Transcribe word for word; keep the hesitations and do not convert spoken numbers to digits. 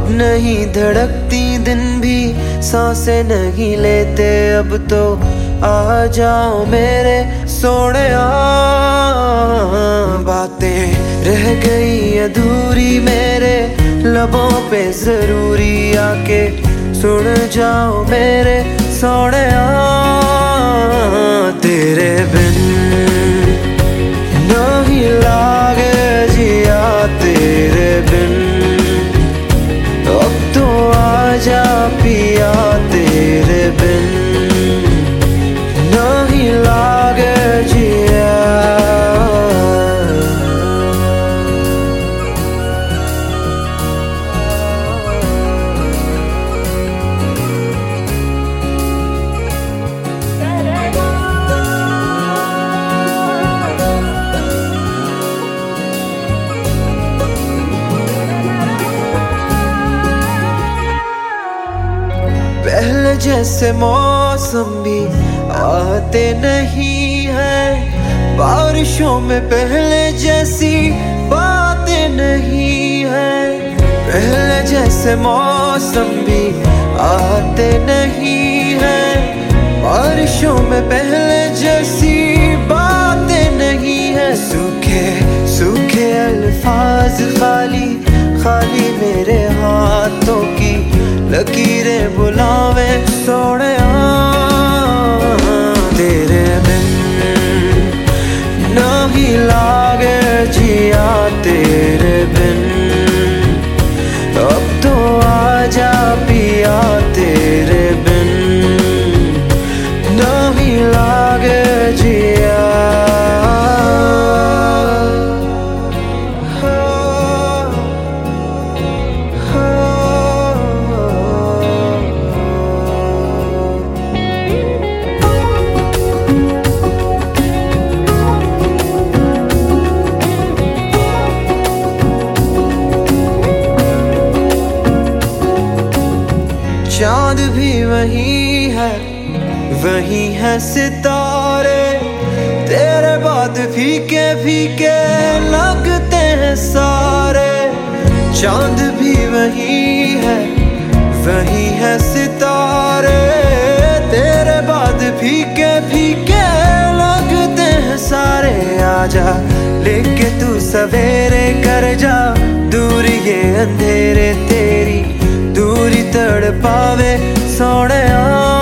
नहीं धड़कती दिन भी सांसें नहीं लेते अब तो आ जाओ मेरे सोनिया। बातें रह गई अधूरी मेरे लबों पे जरूरी आके सुन जाओ मेरे सोनिया। तेरे बिन नहीं लागे जिया तेरे बिन अब तो आजा पिया तेरे बिन नहीं लागे जिया। पहले जैसे मौसम भी आते नहीं है, बारिशों में पहले जैसी बातें नहीं है। पहले जैसे मौसम भी आते नहीं है, बारिशों में पहले जैसी बातें नहीं है। सूखे सूखे अल्फाज खाली खाली मेरे हाथों की लकीरें बुलावे सोनिया। तेरे बिन नहीं लागे जिया तेरे बिन अब तो आजा पिया तेरे बिन नहीं लागे जिया। चांद भी वही है वही है सितारे, तेरे बाद फीके फीके लगते हैं सारे। चांद भी वही है वही है सितारे, तेरे बाद फीके फीके लगते हैं सारे। आजा लेके तू सवेरे कर जा दूर ये अंधेरे, तेरी दूरी तड़ पावे सोनिया।